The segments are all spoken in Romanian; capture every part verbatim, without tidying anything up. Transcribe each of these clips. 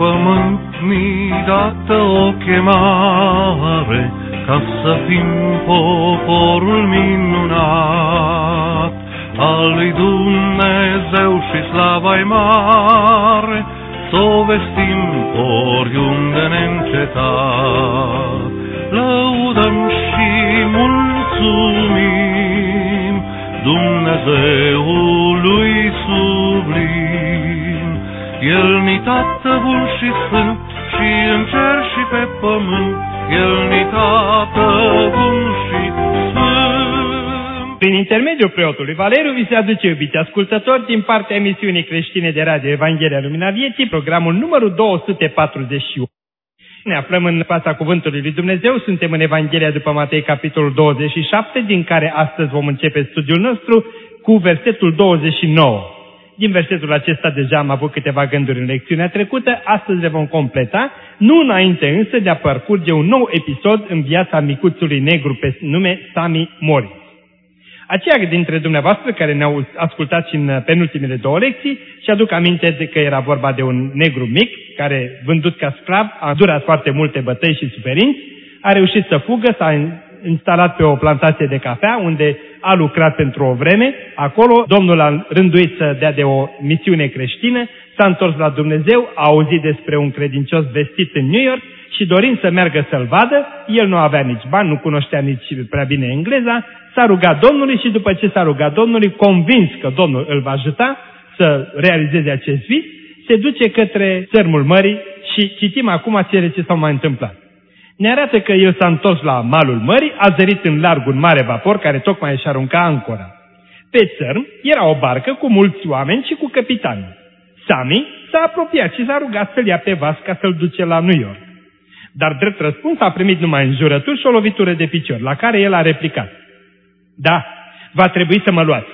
pământ mi-i dată o chemare, ca să fim poporul minunat al lui Dumnezeu și slava-i mare, s-o vestim oriunde neîncetat. Lăudăm și mulțumim Dumnezeului sublim. El ni Tată bun și sfânt, și în cer și pe pământ, El ni Tată bun și sfânt. Prin intermediul preotului Valeriu vi se aduce, iubiți ascultători, din partea emisiunii creștine de radio Evanghelia Lumina Vieții, programul numărul două sute patruzeci și unu. Ne aflăm în fața Cuvântului lui Dumnezeu, suntem în Evanghelia după Matei, capitolul douăzeci și șapte, din care astăzi vom începe studiul nostru cu versetul douăzeci și nouă. Din versetul acesta deja am avut câteva gânduri în lecțiunea trecută, astăzi le vom completa, nu înainte însă de a parcurge un nou episod în viața micuțului negru pe nume Sami Morris. Aceia dintre dumneavoastră care ne-au ascultat și în penultimele două lecții și aduc aminte de că era vorba de un negru mic care, vândut ca sclav, a durat foarte multe bătăi și suferinți, a reușit să fugă, s-a instalat pe o plantație de cafea unde a lucrat pentru o vreme. Acolo Domnul a rânduit să dea de o misiune creștină, s-a întors la Dumnezeu, a auzit despre un credincios vestit în New York și dorind să meargă să-l vadă, el nu avea nici bani, nu cunoștea nici prea bine engleza, s-a rugat Domnului și după ce s-a rugat Domnului, convins că Domnul îl va ajuta să realizeze acest vis, se duce către țărmul mării și citim acum cele ce s-au mai întâmplat. Ne arată că el s-a întors la malul mării, a zărit în larg un mare vapor care tocmai își arunca ancora. Pe țărm era o barcă cu mulți oameni și cu capitani. Sami s-a apropiat și s-a rugat să-l ia pe vas ca să-l duce la New York. Dar drept răspuns a primit numai înjurături și o lovitură de picior, la care el a replicat: da, va trebui să mă luați.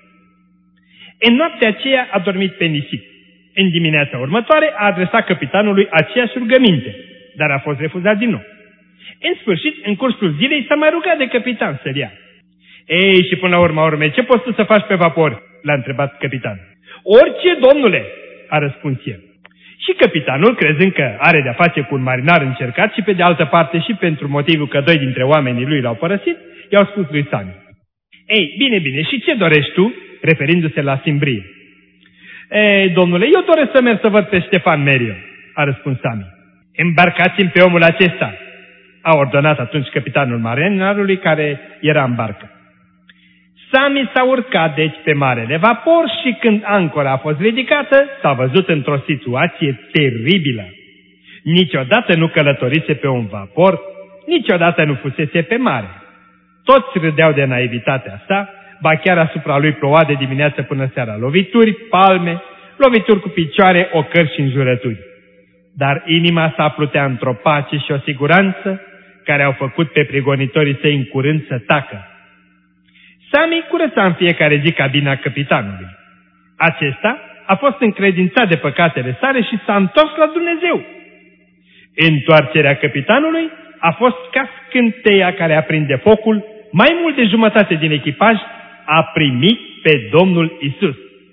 În noaptea aceea a dormit pe nisip. În dimineața următoare a adresat capitanului aceeași rugăminte, dar a fost refuzat din nou. În sfârșit, în cursul zilei s-a mai rugat de capitan să-l ia. Ei, și până la urma urmei, ce poți tu să faci pe vapor? L-a întrebat capitanul. Orice, domnule, a răspuns el. Și capitanul, crezând că are de-a face cu un marinar încercat și pe de altă parte și pentru motivul că doi dintre oamenii lui l-au părăsit, i-au spus lui Sami: ei, bine, bine, și ce dorești tu? Referindu-se la simbrie. Ei, domnule, eu doresc să merg să văd pe Ștefan Merio, a răspuns Sami. Îmbarcați-l pe omul acesta, a ordonat atunci capitanul marinarului care era în barcă. Sami s-a urcat deci pe marele vapor și când ancora a fost ridicată, s-a văzut într-o situație teribilă. Niciodată nu călătorise pe un vapor, niciodată nu fusese pe mare. Toți râdeau de naivitatea sa, ba chiar asupra lui ploua de dimineață până seara lovituri, palme, lovituri cu picioare, ocări și înjurături. Dar inima sa plutea într-o pace și o siguranță care au făcut pe prigonitorii săi în curând să tacă. Sami curăța în fiecare zi cabina capitanului. Acesta a fost încredințat de păcatele sale și s-a întors la Dumnezeu. Întoarcerea capitanului a fost ca scânteia care aprinde focul, mai mult de jumătate din echipaj a primit pe Domnul Isus.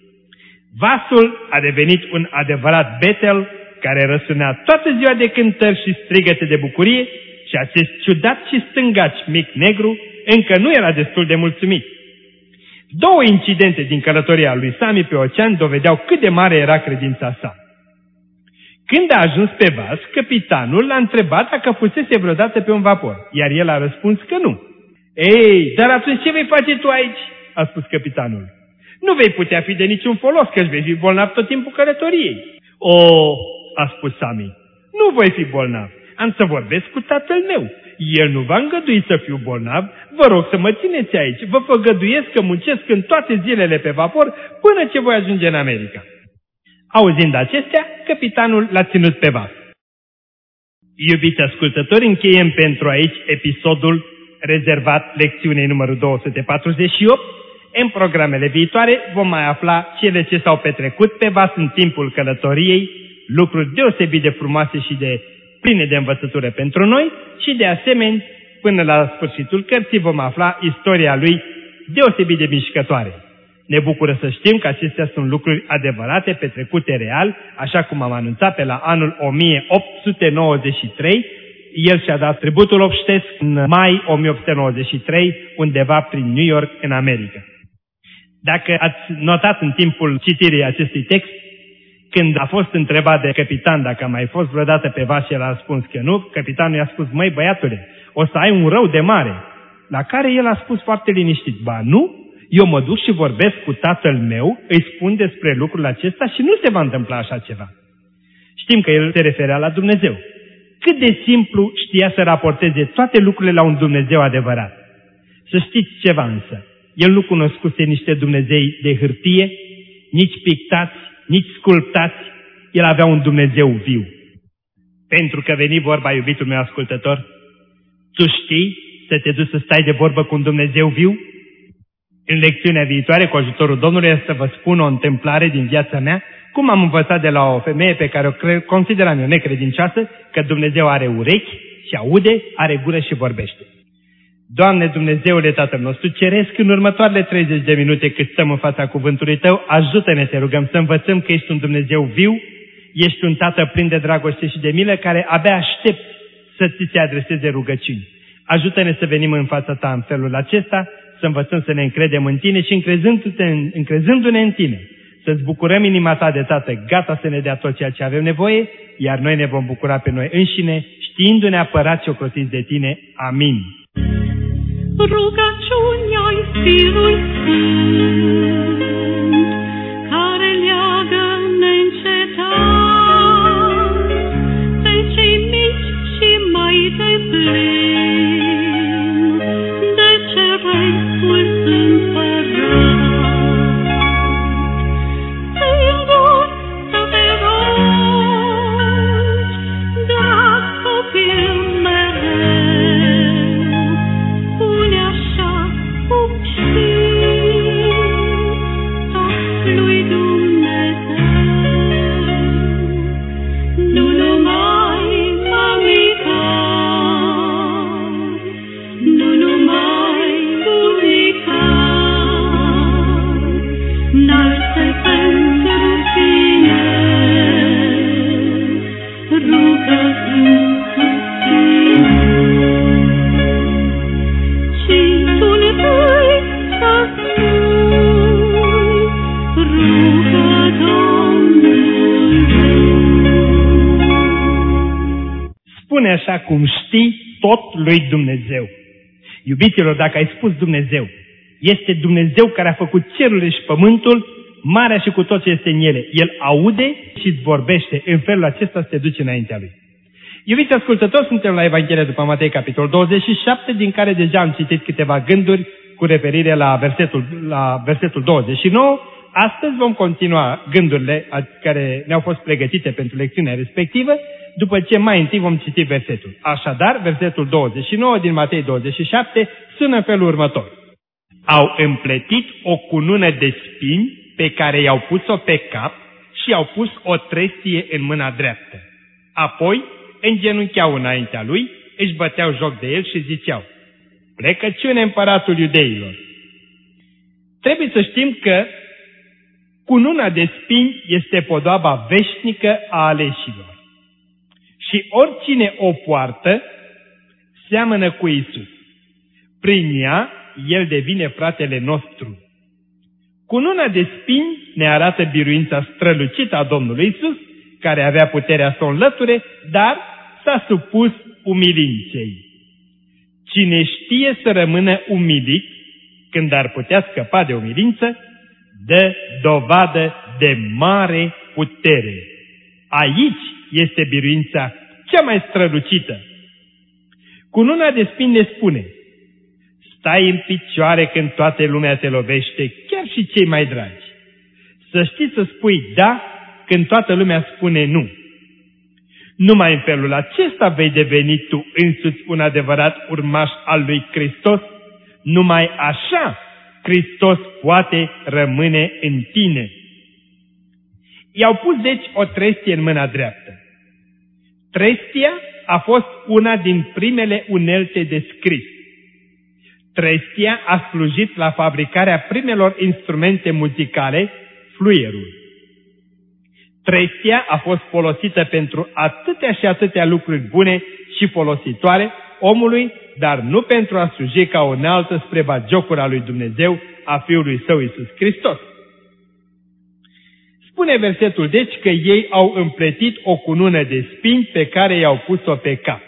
Vasul a devenit un adevărat Betel care răsunea toată ziua de cântări și strigăte de bucurie și acest ciudat și stângaci mic negru încă nu era destul de mulțumit. Două incidente din călătoria lui Sami pe ocean dovedeau cât de mare era credința sa. Când a ajuns pe vas, capitanul l-a întrebat dacă fusese vreodată pe un vapor, iar el a răspuns că nu. Ei, dar atunci ce vei face tu aici? A spus capitanul. Nu vei putea fi de niciun folos, că își vei fi bolnav tot timpul călătoriei. O, a spus Sami, nu voi fi bolnav, am să vorbesc cu tatăl meu. El nu va îngădui să fiu bolnav, vă rog să mă țineți aici, vă făgăduiesc că muncesc în toate zilele pe vapor până ce voi ajunge în America. Auzind acestea, capitanul l-a ținut pe vas. Iubiți ascultători, încheiem pentru aici episodul rezervat lecțiunii numărul două sute patruzeci și opt. În programele viitoare vom mai afla cele ce s-au petrecut pe vas în timpul călătoriei, lucruri deosebit de frumoase și de pline de învățătură pentru noi și de asemenea, până la sfârșitul cărții vom afla istoria lui deosebit de mișcătoare. Ne bucură să știm că acestea sunt lucruri adevărate, petrecute real, așa cum am anunțat pe la anul o mie opt sute nouăzeci și trei. El și-a dat tributul obștesc în mai o mie opt sute nouăzeci și trei, undeva prin New York, în America. Dacă ați notat în timpul citirii acestui text, când a fost întrebat de capitan dacă a mai fost vreodată pe vas și el a răspuns că nu, capitanul i-a spus: măi băiatule, o să ai un rău de mare. La care el a spus foarte liniștit: ba nu, eu mă duc și vorbesc cu tatăl meu, îi spun despre lucrul acesta și nu se va întâmpla așa ceva. Știm că el se referea la Dumnezeu. Cât de simplu știa să raporteze toate lucrurile la un Dumnezeu adevărat. Să știți ceva însă, el nu cunoscuse niște Dumnezei de hârtie, nici pictați, nici sculptați, el avea un Dumnezeu viu. Pentru că veni vorba, iubitul meu ascultător, tu știi să te duci să stai de vorbă cu un Dumnezeu viu? În lecțiunea viitoare, cu ajutorul Domnului, să vă spun o întâmplare din viața mea, cum am învățat de la o femeie pe care o consideram eu necredincioasă, că Dumnezeu are urechi și aude, are gură și vorbește. Doamne Dumnezeule Tatăl nostru Ceresc, în următoarele treizeci de minute cât stăm în fața cuvântului Tău, ajută-ne, te rugăm, să învățăm că ești un Dumnezeu viu, ești un Tată plin de dragoste și de milă, care abia aștept să ți se adreseze rugăciuni. Ajută-ne să venim în fața Ta în felul acesta, să învățăm să ne încredem în Tine și încrezându-ne, încrezându-ne în Tine, să-ți bucurăm inima Ta de Tată, gata să ne dea tot ceea ce avem nevoie, iar noi ne vom bucura pe noi înșine, știindu-ne apărați și ocrotiți de Tine. Amin. Rugăciunea-i firul sfânt, care leagă neîncetat pe cei mici și mai deplini de cerescul împărat. Singur să te rogi, drag copil mereu, spune așa cum știi, Tatălui Dumnezeu. Nu numai mamica, nu numai bunica, naște pentru tine, rugă-ți cu tine. Și tu ne vei să spui, rugă Domnului. Spune așa cum știi tot lui Dumnezeu. Iubiților, dacă ai spus Dumnezeu, este Dumnezeu care a făcut cerurile și pământul, marea și cu tot ce este în ele. El aude și îți vorbește. În felul acesta să te duci înaintea Lui. Iubiți ascultători, suntem la Evanghelia după Matei, capitolul douăzeci și șapte, din care deja am citit câteva gânduri cu referire la versetul, la versetul douăzeci și nouă. Astăzi vom continua gândurile care ne-au fost pregătite pentru lecțiunea respectivă, după ce mai întâi vom citi versetul. Așadar, versetul douăzeci și nouă din Matei douăzeci și șapte sună în felul următor. Au împletit o cunună de spini pe care i-au pus-o pe cap și i-au pus o trestie în mâna dreaptă. Apoi îngenuncheau înaintea lui, își băteau joc de el și ziceau: plecăciune împăratul iudeilor. Trebuie să știm că cununa de spini este podoaba veșnică a aleșilor. Și oricine o poartă seamănă cu Isus. Prin ea, el devine fratele nostru. Cununa de spini ne arată biruința strălucită a Domnului Isus, care avea puterea să o înlăture, dar s-a supus umilinței. Cine știe să rămână umilit, când ar putea scăpa de umilință, dă dovadă de mare putere. Aici este biruința cea mai strălucită. Cununa de spini ne spune: stai în picioare când toată lumea te lovește, chiar și cei mai dragi. Să știi să spui da când toată lumea spune nu. Numai în felul acesta vei deveni tu însuți un adevărat urmaș al lui Hristos. Numai așa Hristos poate rămâne în tine. I-au pus deci o trestie în mâna dreaptă. Trestia a fost una din primele unelte de scris. Trestia a slujit la fabricarea primelor instrumente muzicale, fluierul. Trestia a fost folosită pentru atâtea și atâtea lucruri bune și folositoare omului, dar nu pentru a sluji ca o unealtă spre batjocura lui Dumnezeu, a Fiului Său Iisus Hristos. Spune versetul deci că ei au împletit o cunună de spini pe care i-au pus-o pe cap.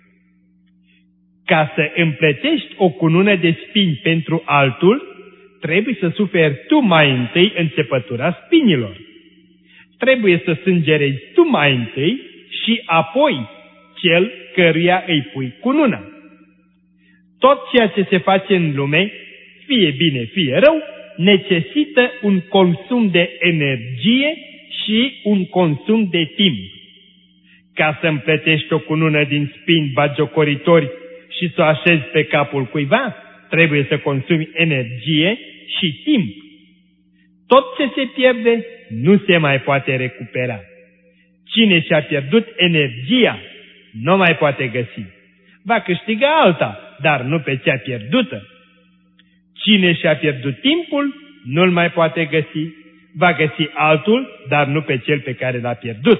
Ca să împletești o cunună de spini pentru altul, trebuie să suferi tu mai întâi înțepătura spinilor. Trebuie să sângerezi tu mai întâi și apoi cel căruia îi pui cununa. Tot ceea ce se face în lume, fie bine, fie rău, necesită un consum de energie și un consum de timp. Ca să împletești o cunună din spini bagiocoritori și să o așezi pe capul cuiva, trebuie să consumi energie și timp. Tot ce se pierde nu se mai poate recupera. Cine și-a pierdut energia nu mai poate găsi. Va câștiga alta, dar nu pe cea pierdută. Cine și-a pierdut timpul nu-l mai poate găsi. Va găsi altul, dar nu pe cel pe care l-a pierdut.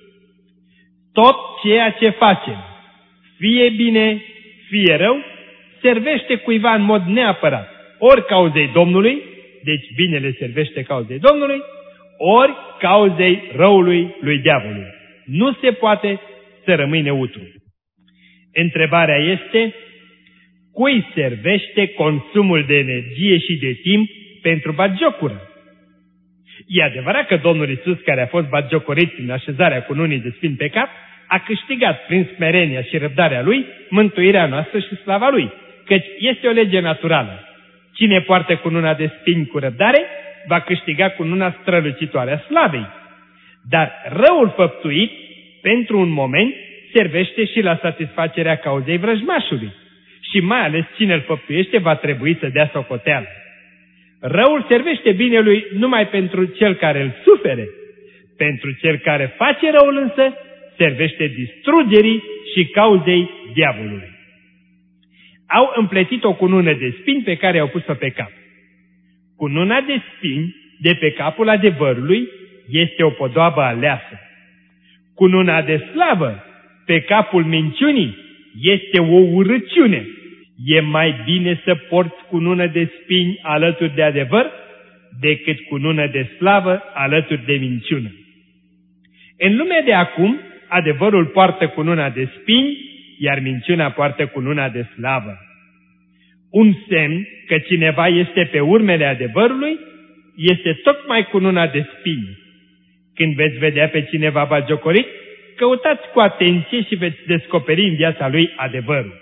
Tot ceea ce facem, fie bine, fie rău, servește cuiva în mod neapărat, ori cauzei Domnului, deci binele servește cauzei Domnului, ori cauzei răului lui diavolului. Nu se poate să rămâi neutru. Întrebarea este, cui servește consumul de energie și de timp pentru batjocură? E adevărat că Domnul Iisus, care a fost batjocorit în așezarea cununii de spini pe cap, a câștigat prin smerenia și răbdarea Lui mântuirea noastră și slava Lui, căci este o lege naturală. Cine poartă cununa de spini cu răbdare, va câștiga cununa strălucitoare a slavei. Dar răul făptuit, pentru un moment, servește și la satisfacerea cauzei vrăjmașului. Și mai ales cine îl făptuiește va trebui să dea socoteală. Răul servește binelui numai pentru cel care îl sufere. Pentru cel care face răul însă, servește distrugerii și cauzei diavolului. Au împletit o cunună de spini pe care au pus-o pe cap. Cununa de spini de pe capul adevărului este o podoabă aleasă. Cununa de slavă pe capul minciunii este o urăciune. E mai bine să porți cunună de spini alături de adevăr decât cunună de slavă alături de minciună. În lumea de acum, adevărul poartă cununa de spini, iar minciuna poartă cununa de slavă. Un semn că cineva este pe urmele adevărului este tocmai cununa de spini. Când veți vedea pe cineva bagiocorit, căutați cu atenție și veți descoperi în viața lui adevărul.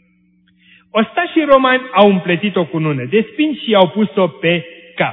Ostașii romani au împletit o cunună de spini și i-au pus-o pe cap.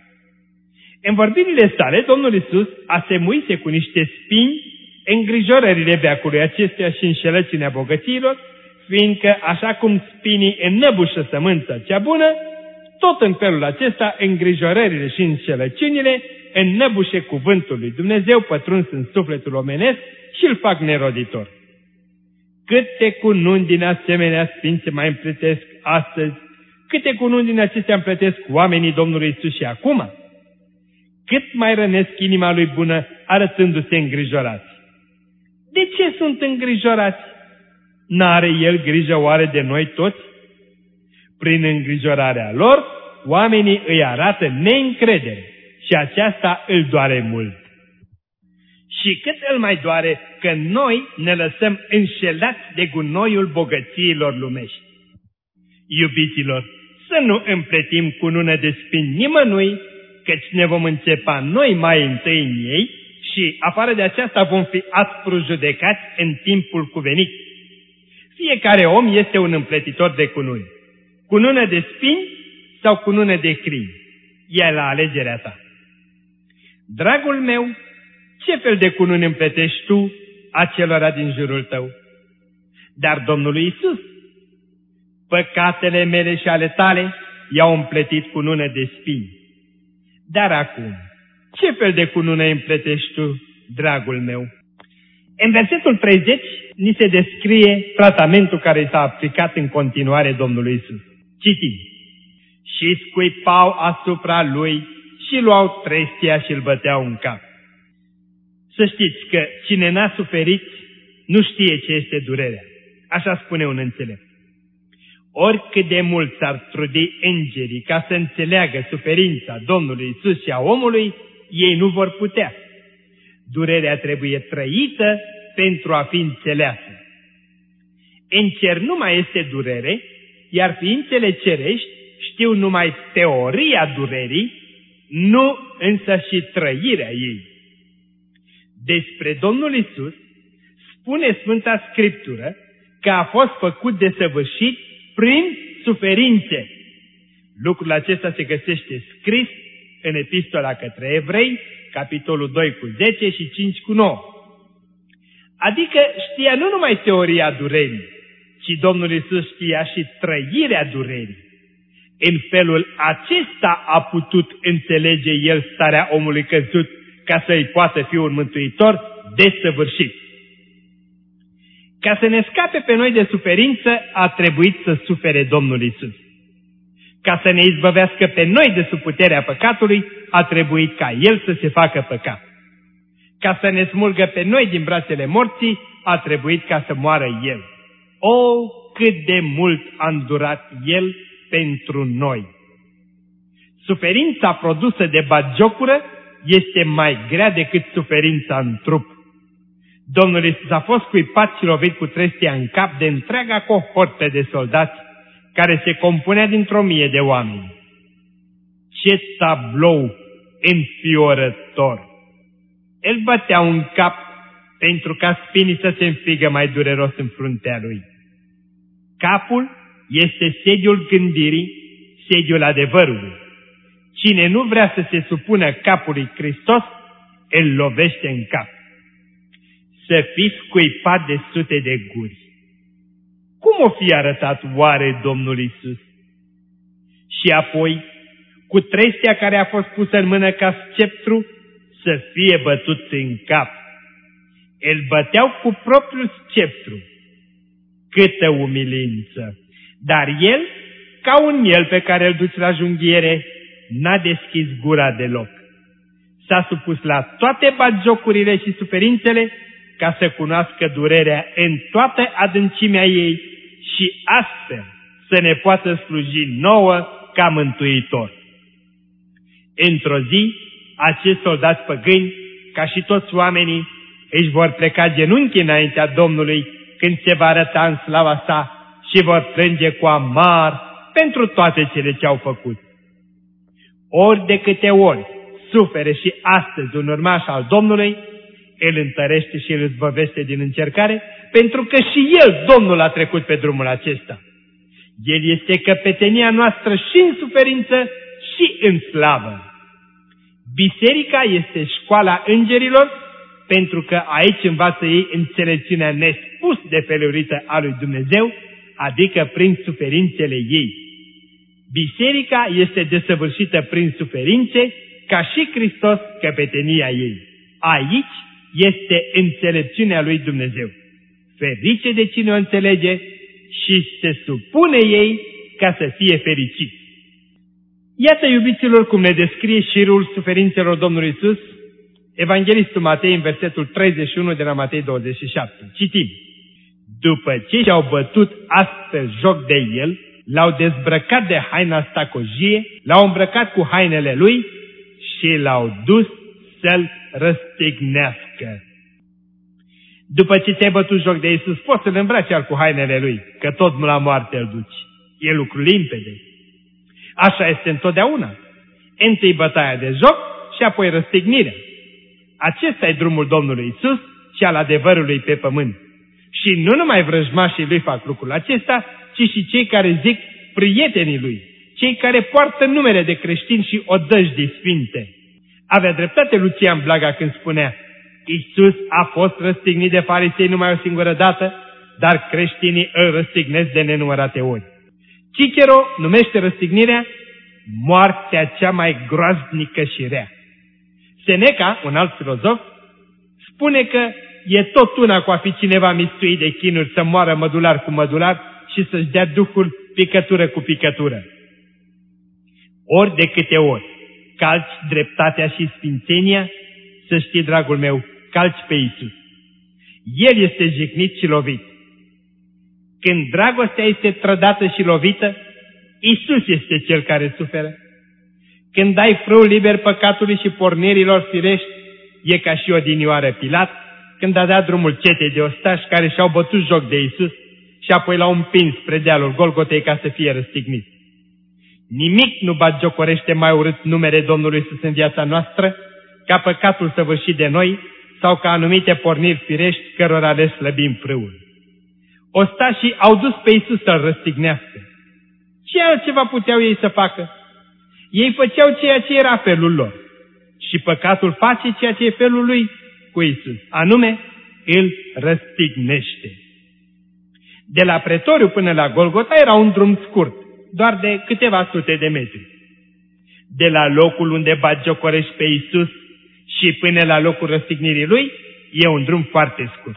În vorbirile sale, Domnul Iisus asemuise cu niște spini îngrijorările veacului acestuia și înșelăciunea bogăților, fiindcă așa cum spinii înnăbușă sămânța cea bună, tot în felul acesta îngrijorările și înșelăciunile înnăbușe cuvântul lui Dumnezeu pătruns în sufletul omenesc și îl fac neroditor. Câte cununi din asemenea spini se mai împletesc astăzi, câte cununi din acestea împletesc oamenii Domnului Iisus și acum? Cât mai rănesc inima lui bună arătându-se îngrijorați. De ce sunt îngrijorați? N-are El grijă oare de noi toți? Prin îngrijorarea lor, oamenii îi arată neîncredere și aceasta îl doare mult. Și cât îl mai doare că noi ne lăsăm înșelați de gunoiul bogățiilor lumești. Iubiților, să nu împletim cunună de spini nimănui, căci ne vom înțepa noi mai întâi în ei și, afară de aceasta, vom fi aspru judecați în timpul cuvenit. Fiecare om este un împletitor de cununi. Cunună de spini sau cunună de crini. E la alegerea ta. Dragul meu, ce fel de cununi împletești tu acelora din jurul tău? Dar Domnului Iisus, păcatele mele și ale tale i-au împletit cunună de spini. Dar acum, ce fel de cunună împletești tu, dragul meu? În versetul treizeci ni se descrie tratamentul care i s-a aplicat în continuare Domnului Iisus. Citim. Și scuipau asupra lui și luau trestia și îl băteau în cap. Să știți că cine n-a suferit nu știe ce este durerea. Așa spune un înțelept. Oricât de mult s-ar trudi îngerii ca să înțeleagă suferința Domnului Iisus și a omului, ei nu vor putea. Durerea trebuie trăită pentru a fi înțeleasă. În cer nu mai este durere, iar ființele cerești știu numai teoria durerii, nu însă și trăirea ei. Despre Domnul Iisus spune Sfânta Scriptură că a fost făcut desăvârșit prin suferințe. Lucrul acesta se găsește scris în Epistola către Evrei, capitolul doi cu zece și cinci cu nouă. Adică știa nu numai teoria durerii, ci Domnul Iisus știa și trăirea durerii. În felul acesta a putut înțelege El starea omului căzut ca să-i poată fi un mântuitor desăvârșit. Ca să ne scape pe noi de suferință, a trebuit să sufere Domnul Iisus. Ca să ne izbăvească pe noi de sub puterea păcatului, a trebuit ca El să se facă păcat. Ca să ne smulgă pe noi din brațele morții, a trebuit ca să moară El. O, cât de mult a îndurat El pentru noi! Suferința produsă de batjocură este mai grea decât suferința în trup. Domnul Iisus a fost scuipat și lovit cu trestia în cap de întreaga cohortă de soldați care se compunea dintr-o mie de oameni. Ce tablou înfiorător! El bătea un cap pentru ca spinii să se înfigă mai dureros în fruntea lui. Capul este sediul gândirii, sediul adevărului. Cine nu vrea să se supună capului Hristos, îl lovește în cap. Să fii scuipat de sute de guri. Cum o fi arătat oare Domnul Iisus? Și apoi, cu trestia care a fost pusă în mână ca sceptru, să fie bătut în cap. Îl băteau cu propriul sceptru. Câtă umilință! Dar el, ca un miel pe care îl duci la junghiere, n-a deschis gura deloc. S-a supus la toate batjocurile și suferințele ca să cunoască durerea în toată adâncimea ei și astfel să ne poată sluji nouă ca mântuitor. Într-o zi, acești soldați păgâni, ca și toți oamenii, își vor pleca genunchi înaintea Domnului când se va arăta în slava sa și vor plânge cu amar pentru toate cele ce au făcut. Ori de câte ori sufere și astăzi un urmaș al Domnului, îl întărește și îl izbăvește din încercare, pentru că și el, Domnul, a trecut pe drumul acesta. El este căpetenia noastră și în suferință și în slavă. Biserica este școala îngerilor, pentru că aici învață ei înțelepciunea nespus de felurită a lui Dumnezeu, adică prin suferințele ei. Biserica este desăvârșită prin suferințe, ca și Hristos căpetenia ei. Aici este înțelepciunea lui Dumnezeu. Ferice de cine o înțelege și se supune ei ca să fie fericit. Iată, iubiților, cum ne descrie șirul suferințelor Domnului Iisus Evanghelistul Matei în versetul treizeci și unu de la Matei douăzeci și șapte. Citim. După ce și-au bătut astfel joc de el, l-au dezbrăcat de haina stacojie, l-au îmbrăcat cu hainele lui și l-au dus să-l răstignească. După ce ți-ai bătut joc de Iisus, poți să-l îmbraci al cu hainele lui, că tot la moarte îl duci. E lucru limpede. Așa este întotdeauna. Întâi bătaia de joc și apoi răstignirea. Acesta e drumul Domnului Iisus și al adevărului pe pământ. Și nu numai vrăjmașii lui fac lucrul acesta, ci și cei care zic prietenii lui, cei care poartă numele de creștini și odăjdii sfinte. Avea dreptate Lucian Blaga când spunea: Iisus a fost răstignit de farisei numai o singură dată, dar creștinii îl răstignesc de nenumărate ori. Cicero numește răstignirea moartea cea mai groaznică și rea. Seneca, un alt filozof, spune că e tot una cu a fi cineva mistuit de chinuri să moară mădular cu mădular și să-și dea Duhul picătură cu picătură. Ori de câte ori calci dreptatea și sfințenia, să știi, dragul meu, calci pe Iisus. El este jignit și lovit. Când dragostea este trădată și lovită, Iisus este Cel care suferă. Când dai frâu liber păcatului și pornirilor firești, e ca și odinioară Pilat, când a dat drumul cetei de ostași care și-au bătut joc de Iisus și apoi l-au împins spre dealul Golgotei ca să fie răstignit. Nimic nu batjocorește mai urât numele Domnului Iisus în viața noastră, ca păcatul săvârșit de noi sau ca anumite porniri firești cărora le slăbim frâul. Ostașii au dus pe Iisus să-L răstignească. Ce altceva puteau ei să facă? Ei făceau ceea ce era felul lor. Și păcatul face ceea ce e felul lui cu Iisus, anume, îl răstignește. De la Pretoriu până la Golgota era un drum scurt, doar de câteva sute de metri. De la locul unde batjocorești pe Iisus și până la locul răstignirii lui, e un drum foarte scurt.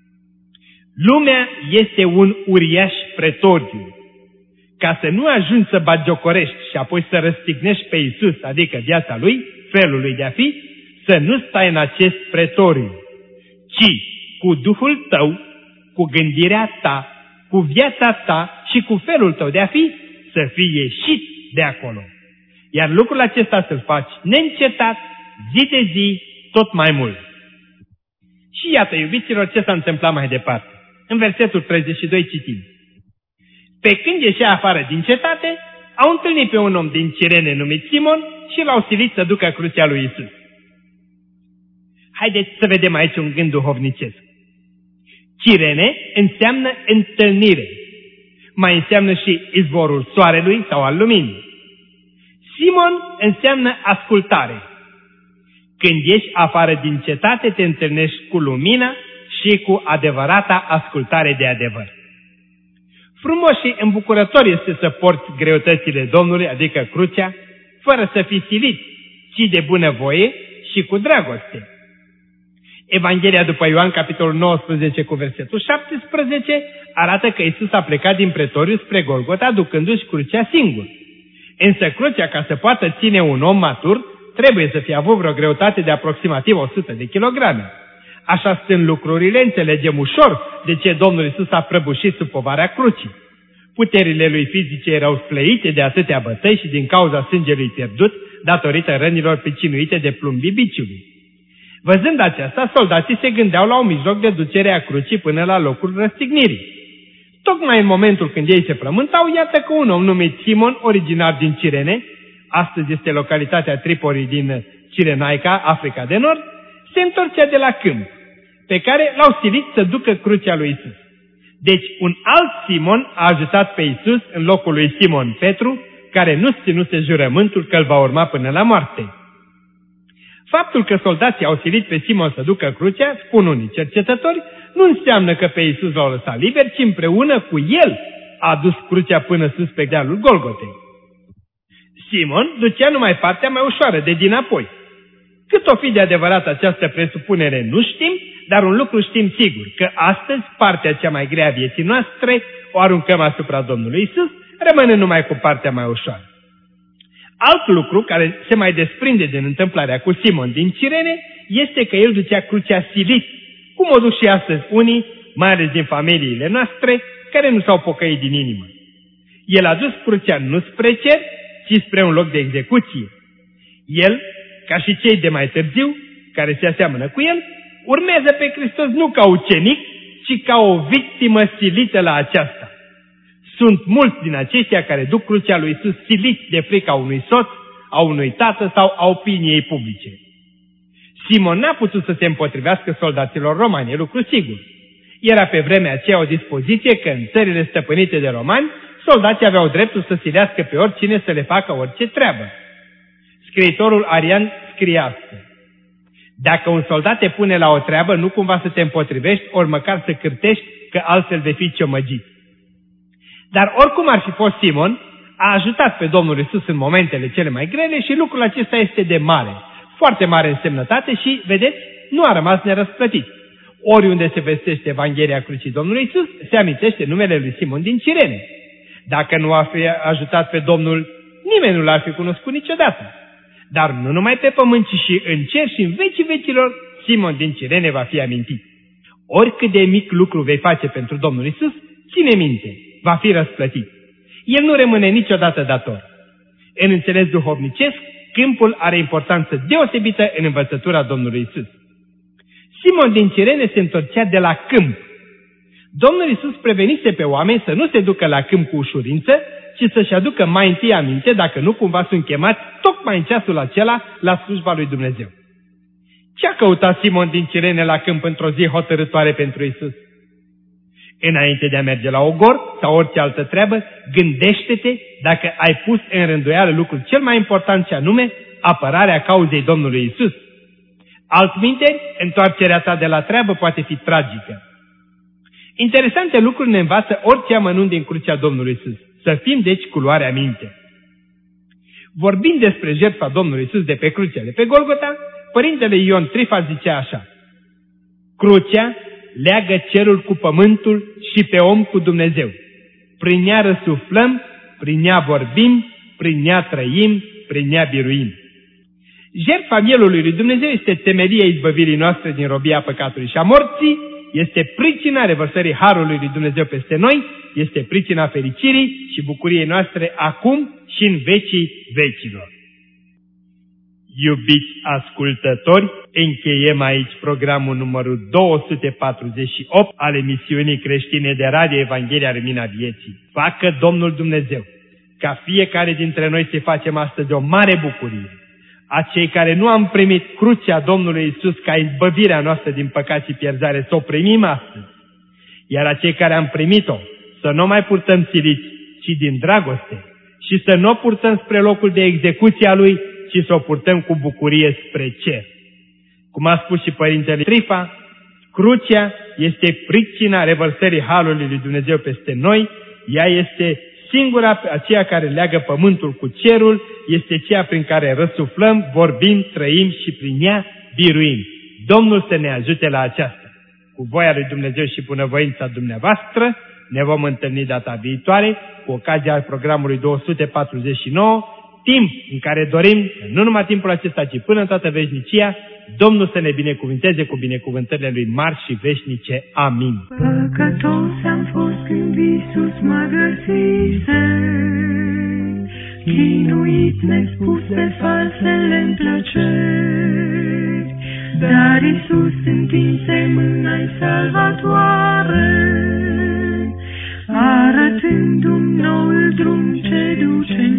Lumea este un uriaș pretoriu. Ca să nu ajungi să batjocorești și apoi să răstignești pe Iisus, adică viața lui, felul lui de a fi, să nu stai în acest pretoriu, ci cu Duhul tău, cu gândirea ta, cu viața ta și cu felul tău de a fi, să fii ieșit de acolo. Iar lucrul acesta să-l faci neîncetat, zi de zi, tot mai mult. Și iată, iubiților, ce s-a întâmplat mai departe. În versetul treizeci și doi citim. Pe când ieșea afară din cetate, au întâlnit pe un om din Cirene numit Simon și l-au silit să ducă crucea lui Iisus. Haideți să vedem aici un gând duhovnicesc. Cirene înseamnă întâlnire. Mai înseamnă și izvorul soarelui sau al luminii. Simon înseamnă ascultare. Când ieși afară din cetate, te întâlnești cu lumina și cu adevărata ascultare de adevăr. Frumos și îmbucurător este să porți greutățile Domnului, adică crucea, fără să fii silit, ci de bunăvoie și cu dragoste. Evanghelia după Ioan, capitolul nouăsprezece, cu versetul șaptesprezece, arată că Iisus a plecat din pretoriu spre Golgota, ducându-și crucea singur. Însă crucea, ca să poată ține un om matur, trebuie să fie avut vreo greutate de aproximativ o sută de kilograme. Așa stând lucrurile, înțelegem ușor de ce Domnul Iisus a prăbușit sub povara crucii. Puterile lui fizice erau slăite de atâtea bătăi și din cauza sângelui pierdut, datorită rănilor pricinuite de plumbii biciului. Văzând aceasta, soldații se gândeau la un mijloc de ducere a crucii până la locul răstignirii. Tocmai în momentul când ei se frământau, iată că un om numit Simon, originar din Cirene, astăzi este localitatea Tripoli din Cirenaica, Africa de Nord, se întorcea de la câmp, pe care l-au silit să ducă crucea lui Iisus. Deci un alt Simon a ajutat pe Iisus în locul lui Simon Petru, care nu ținuse jurământul că îl va urma până la moarte. Faptul că soldații au silit pe Simon să ducă crucea, spun unii cercetători, nu înseamnă că pe Iisus l-au lăsat liber, ci împreună cu el a dus crucea până sus pe dealul Golgotei. Simon ducea numai partea mai ușoară, de dinapoi. Cât o fi de adevărat această presupunere nu știm, dar un lucru știm sigur, că astăzi partea cea mai grea a vieții noastre o aruncăm asupra Domnului Iisus, rămânând numai cu partea mai ușoară. Alt lucru care se mai desprinde din întâmplarea cu Simon din Cirene este că el ducea crucea silit, cum o duc și astăzi unii, mai ales din familiile noastre, care nu s-au pocăit din inimă. El a dus crucea nu spre cer, ci spre un loc de execuție. El, ca și cei de mai târziu, care se aseamănă cu el, urmează pe Hristos nu ca ucenic, ci ca o victimă silită la aceasta. Sunt mulți din aceștia care duc crucea lui Iisus siliți de frica unui soț, a unui tată sau a opiniei publice. Simon n-a putut să se împotrivească soldaților romani, e lucru sigur. Era pe vremea aceea o dispoziție că în țările stăpânite de romani, soldații aveau dreptul să silească pe oricine să le facă orice treabă. Scriitorul Arian scria astfel: dacă un soldat te pune la o treabă, nu cumva să te împotrivești, ori măcar să cârtești, că altfel vei fi ciomăgit. Dar oricum ar fi fost, Simon a ajutat pe Domnul Iisus în momentele cele mai grele și lucrul acesta este de mare, foarte mare însemnătate și, vedeți, nu a rămas nerăsplătit. Oriunde se vestește Evanghelia crucii Domnului Iisus, se amintește numele lui Simon din Cirene. Dacă nu a fi ajutat pe Domnul, nimeni nu l-ar fi cunoscut niciodată. Dar nu numai pe pământ, ci și în cer și în vecii vecilor, Simon din Cirene va fi amintit. Oricât de mic lucru vei face pentru Domnul Iisus, ține minte, va fi răsplătit. El nu rămâne niciodată dator. În înțeles duhovnicesc, câmpul are importanță deosebită în învățătura Domnului Iisus. Simon din Cirene se întorcea de la câmp. Domnul Iisus prevenise pe oameni să nu se ducă la câmp cu ușurință, ci să-și aducă mai întâi aminte dacă nu cumva sunt chemați tocmai în ceasul acela la slujba lui Dumnezeu. Ce-a căutat Simon din Cirene la câmp într-o zi hotărâtoare pentru Iisus? Înainte de a merge la ogor sau orice altă treabă, gândește-te dacă ai pus în rânduială lucrul cel mai important, și anume apărarea cauzei Domnului Iisus. Altminteri, întoarcerea ta de la treabă poate fi tragică. Interesante lucruri ne învață orice amănunt din crucea Domnului Iisus. Să fim deci cu luarea minte. Vorbind despre jertfa Domnului Iisus de pe crucea de pe Golgota, Părintele Ion Trifa zicea așa: crucea leagă cerul cu pământul și pe om cu Dumnezeu. Prin ea răsuflăm, prin ea vorbim, prin ea trăim, prin ea biruim. Jertfa mielului lui Dumnezeu este temelia izbăvirii noastre din robia păcatului și a morții, este pricina revărsării harului lui Dumnezeu peste noi, este pricina fericirii și bucuriei noastre acum și în vecii vecilor. Iubiți ascultători, încheiem aici programul numărul două sute patruzeci și opt al emisiunii creștine de Radio Evanghelia Lumina Vieții. Facă Domnul Dumnezeu ca fiecare dintre noi să facem astăzi o mare bucurie. A cei care nu am primit crucea Domnului Iisus ca izbăvirea noastră din păcat și pierzare, să o primim astăzi. Iar a cei care am primit-o, să nu mai purtăm siliți, ci din dragoste, și să nu o purtăm spre locul de execuție a Lui, ci să o purtăm cu bucurie spre cer. Cum a spus și Părintele Trifa, crucea este pricina revărsării harului lui Dumnezeu peste noi, ea este singura, aceea care leagă pământul cu cerul, este ceea prin care răsuflăm, vorbim, trăim și prin ea biruim. Domnul să ne ajute la aceasta. Cu voia lui Dumnezeu și bunăvoința dumneavoastră, ne vom întâlni data viitoare, cu ocazia programului două sute patruzeci și nouă, timp în care dorim, nu numai timpul acesta, ci până în toată veșnicia, Domnul să ne binecuvânteze cu binecuvântările Lui mari și veșnice. Amin. Păcătos am fost când Iisus mă găsise, chinuit nespus de falsele-mi plăceri, dar Iisus întinse mâna-i salvatoare, arătându-mi noul drum ce duce în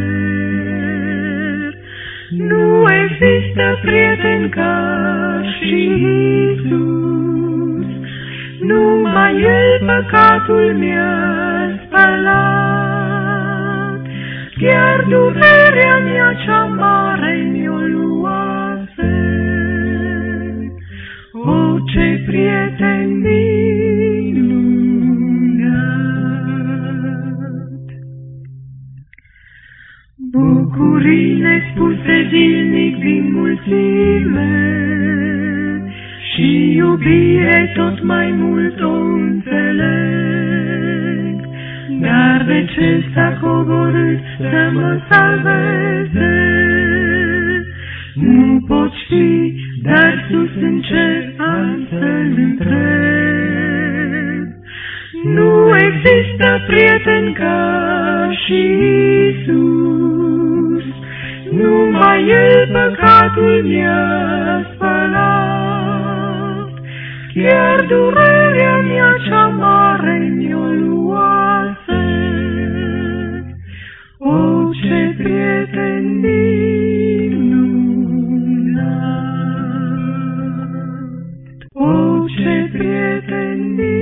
cer. Nu există prieten ca și Iisus, numai El păcatul mi-a spălat, chiar durerea mea cea mare mi-o luase. O, ce prieten minunat! Bucurii nespuse zilnic din mulțime și iubire tot mai mult o înțeleg, dar de ce s-a coborât să mă salveze? Nu pot ști, dar sus în cer am să-L întreb. Nu există prieten ca și Iisus, numai El păcatul mi-a spălat, chiar durerea mea cea mare mi-o luase. O, ce prieten minunat! O, ce prieten minunat!